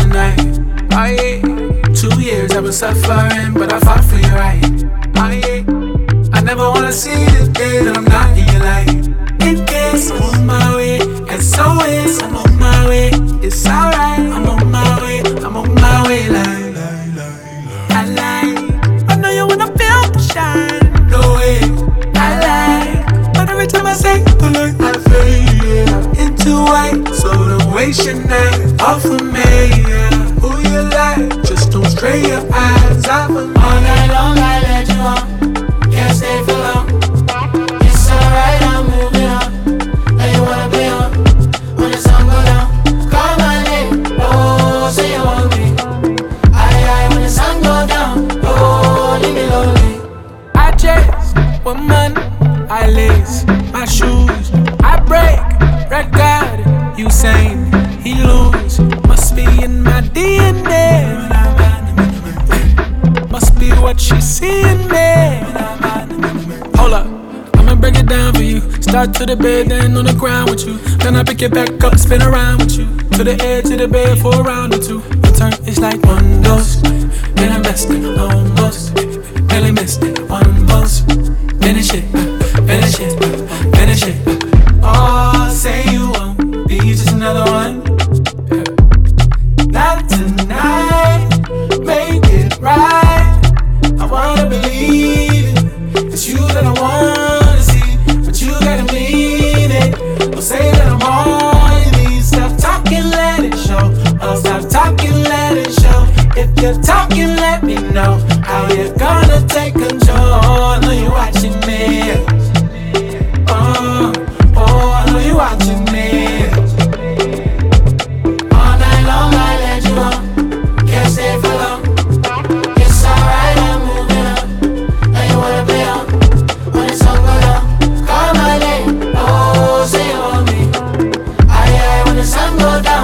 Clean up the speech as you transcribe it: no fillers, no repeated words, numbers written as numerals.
tonight. Oh yeah. 2 years I was suffering, but I fought for you right. Oh yeah. I never wanna see the day that I'm not in your life. In case I'm on my way, and so is I'm on my way. It's alright, I'm on my way, I'm on my way. I like, I know you wanna feel the shine. No way, I like, but every time I say the light, I fade into white. So don't waste your night off of me. Who you like? Just don't stray your eyes off of me. All night long I let you on, can't stay for long. It's alright, I'm moving on. Now you wanna be on, when the sun go down. Call my name, oh, say you want me. Aye, when the sun go down, oh, leave me lonely. I chase woman, I lace my shoes, I break record. Usain, he lose. Must be in my DNA. Must be what she see in me. Hold up, I'ma break it down for you. Start to the bed, then on the ground with you. Then I pick it back up, spin around with you. To the edge of the bed for a round or two. The turn is like one dose. Then I messed it almost. Barely missed it, one bust. Finish it, finish it, finish it. Oh, say you won't be just another one. Not tonight, make it right. I wanna believe it. It's you that I wanna see, but you gotta mean it. Don't say that I'm all you need. Stop talking, let it show. Oh, stop talking, let it show. If you're talking, let me know how you're gonna take control. I know you're watching me. Oh, I know you're watching me. All night long I let you on, can't stay for long. It's alright, I'm moving on. Now you wanna be on, when the sun go down. Call my name, oh, say you want me. Aye, when the sun go down.